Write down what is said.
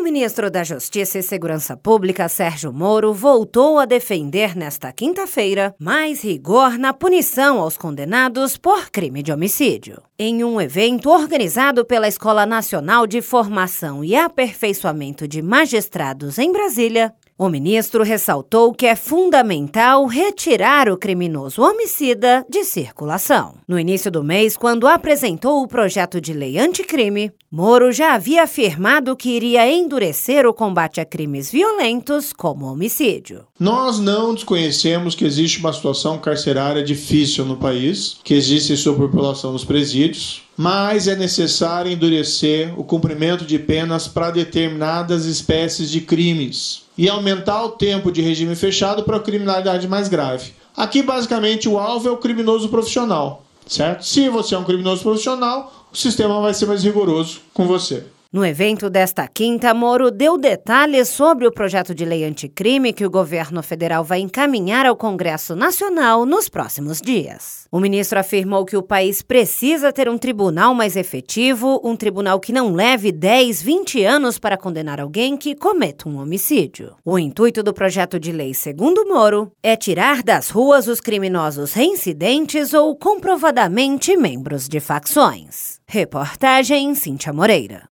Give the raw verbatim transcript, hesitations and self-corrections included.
ministro da Justiça e Segurança Pública, Sérgio Moro, voltou a defender nesta quinta-feira mais rigor na punição aos condenados por crime de homicídio. Em um evento organizado pela Escola Nacional de Formação e Aperfeiçoamento de Magistrados em Brasília, o ministro ressaltou que é fundamental retirar o criminoso homicida de circulação. No início do mês, quando apresentou o projeto de lei anticrime, Moro já havia afirmado que iria endurecer o combate a crimes violentos como homicídio. Nós não desconhecemos que existe uma situação carcerária difícil no país, que existe superpopulação nos presídios, mas é necessário endurecer o cumprimento de penas para determinadas espécies de crimes e aumentar o tempo de regime fechado para a criminalidade mais grave. Aqui, basicamente, o alvo é o criminoso profissional, certo? Se você é um criminoso profissional, o sistema vai ser mais rigoroso com você. No evento desta quinta, Moro deu detalhes sobre o projeto de lei anticrime que o governo federal vai encaminhar ao Congresso Nacional nos próximos dias. O ministro afirmou que o país precisa ter um tribunal mais efetivo, um tribunal que não leve dez, vinte anos para condenar alguém que cometa um homicídio. O intuito do projeto de lei, segundo Moro, é tirar das ruas os criminosos reincidentes ou comprovadamente membros de facções. Reportagem Cíntia Moreira.